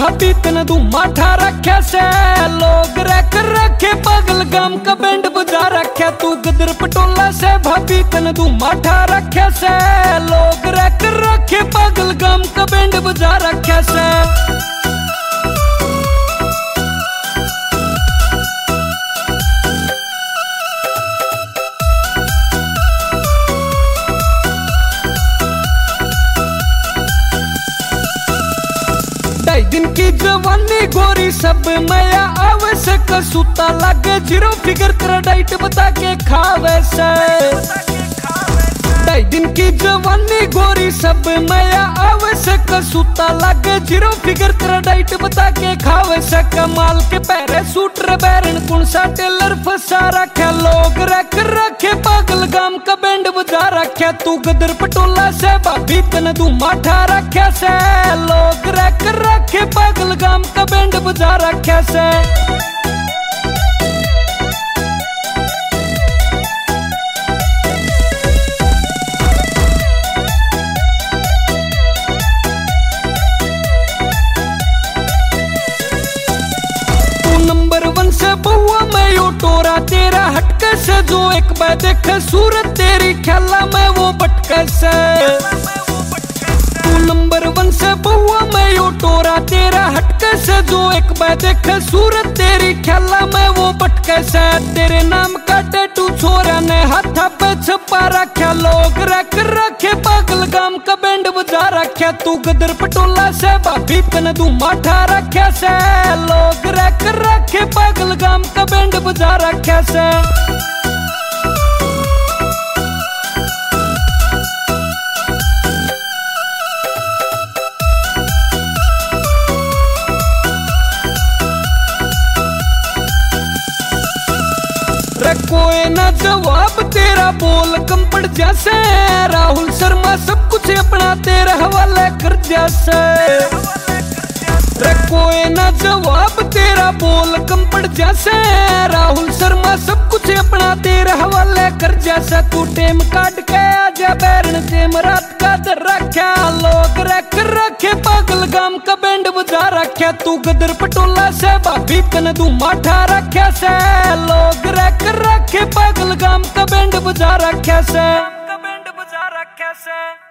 भाभी तन धूमा ठा रखे से। लोग रख रखे पागल गाम का बैंड बजा रखे तू गदर पटोला से। भाभी तन धूमा ठा रखे से। लोग रख रखे पागल गाम का बैंड बजा रखे से। ढाई दिन की जवानी गोरी सब माया आवश्यक सूता लागे जीरो फिगर तेरा डाइट बता के खावे से। ढाई दिन की जवानी गोरी सब माया आवश्यक सूता लागे जीरो फिगर तेरा डाइट बता के खावे से। कमाल के पैरे सूट रे बैरन कौन सा टेलर फंसा रखे। लोग रख रखे पागल गाम का बैंड बजा रखे तू गदर पटोला से। भाभी तन धूमा ठा रखे से। लोग रख रखे पागल गाम का बैंड बजा रखे से। नंबर 1 से बउआ मैं यो टोरा तेरा हटके से। जो एक बार देखे सूरत तेरी ख्याला मैं वो भटके से। तू नंबर 1 से बउआ मैं यो टोरा तेरा हटके से। जो एक बार देखे सूरत तेरी ख्याला मैं वो भटके से। तेरे नाम का टैटू छोरा ने हाथा पे छपा रखा। लोग रख रखे पागल गाम का बैंड बजा रखे तू गदर पटोला से। भाभी तन धूमा ठा रखे से। लोग रख रखे पागल गाम का बैंड बजा रखे से। कोई ना जवाब तेरा बोल कम पड़ जैसे। राहुल शर्मा सब कुछ अपना तेरा हवाले कर जैसे। कोई ना जवाब तेरा बोल कम पड़ जैसे। राहुल शर्मा सब कुछ अपना तेरा हवाले कर जैसा। तू टेम काट के आजा बैरन टेम रात का दर रखा। लोग रख रखे पागल गाम का बैंड बजा रखे तू गदर पटोला से। भाभी तन धूमा ठा रखे से। लोग रख रखे पागल गाम का बैंड बजा रखे से।